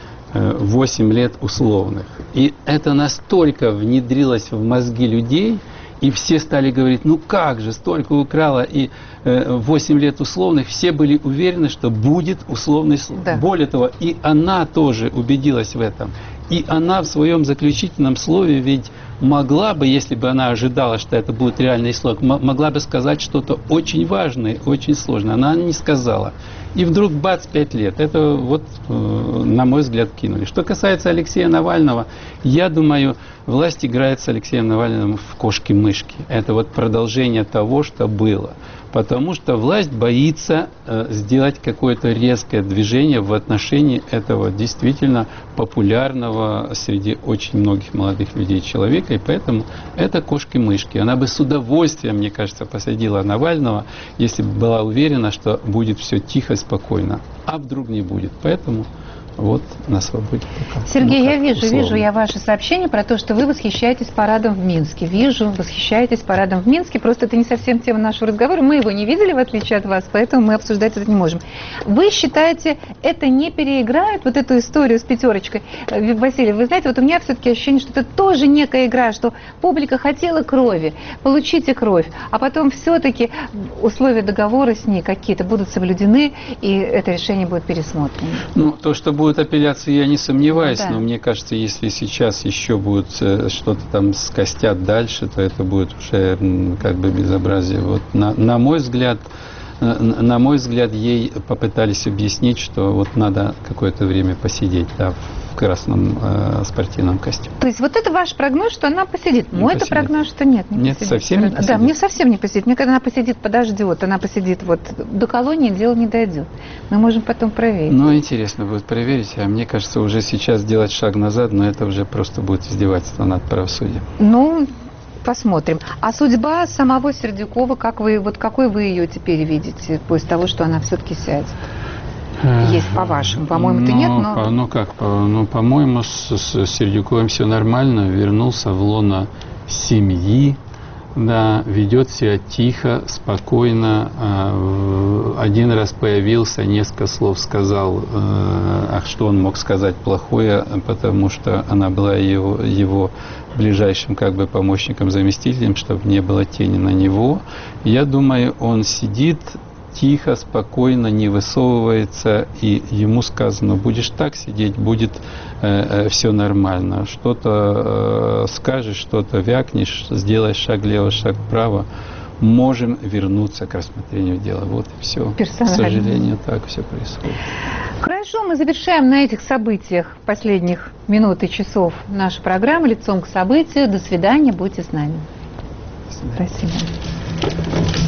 8 лет условных. И это настолько внедрилось в мозги людей, и все стали говорить, ну как же, столько украла, и 8 лет условных, все были уверены, что будет условный срок. Да. Более того, и она тоже убедилась в этом. И она в своем заключительном слове ведь могла бы, если бы она ожидала, что это будет реальный срок, могла бы сказать что-то очень важное, очень сложное. Она не сказала. И вдруг бац, 5 лет. Это вот, на мой взгляд, кинули. Что касается Алексея Навального, я думаю, власть играет с Алексеем Навальным в кошки-мышки. Это вот продолжение того, что было. Потому что власть боится сделать какое-то резкое движение в отношении этого действительно популярного среди очень многих молодых людей человека. И поэтому это кошки-мышки. Она бы с удовольствием, мне кажется, посадила Навального, если бы была уверена, что будет все тихо, спокойно. А вдруг не будет. Поэтому... Вот на свободе пока. Сергей, я вижу я ваше сообщение про то, что вы восхищаетесь парадом в Минске. Вижу, восхищаетесь парадом в Минске. Просто это не совсем тема нашего разговора. Мы его не видели, в отличие от вас, поэтому мы обсуждать это не можем. Вы считаете, это не переиграет вот эту историю с пятерочкой? Василий, вы знаете, вот у меня все-таки ощущение, что это тоже некая игра, что публика хотела крови, получите кровь, а потом все-таки условия договора с ней какие-то будут соблюдены, и это решение будет пересмотрено. Ну, то, что будет апелляции, я не сомневаюсь, но мне кажется, если сейчас еще будут что-то там скостят дальше, то это будет уже как бы безобразие. Вот на мой взгляд, ей попытались объяснить, что вот надо какое-то время посидеть, да, в красном спортивном костюме. То есть вот это ваш прогноз, что она посидит? Мой это прогноз, что нет, не нет, посидит. Совсем не посидит. Да, мне совсем не посидит. Мне когда она посидит, подождет, она посидит вот до колонии, дело не дойдет. Мы можем потом проверить. Ну, интересно будет проверить, а мне кажется, уже сейчас делать шаг назад, но это уже просто будет издевательство над правосудием. Ну, посмотрим. А судьба самого Сердюкова, как вы, вот какой вы ее теперь видите, после того, что она все-таки сядет? есть, по-вашему? По-моему-то нет, но... Ну как, по-моему, с Сердюковым все нормально. Вернулся в лоно семьи, да, ведет себя тихо, спокойно. Один раз появился, несколько слов сказал, что он мог сказать плохое, потому что она была его ближайшим как бы помощником, заместителем, чтобы не было тени на него. Я думаю, он сидит тихо, спокойно, не высовывается, и ему сказано: будешь так сидеть, будет все нормально. Что-то скажешь, что-то вякнешь, сделаешь шаг влево, шаг вправо, можем вернуться к рассмотрению дела. Вот и все. К сожалению, так все происходит. Хорошо, мы завершаем на этих событиях последних минут и часов нашу программу «Лицом к событию». До свидания, будьте с нами. Спасибо.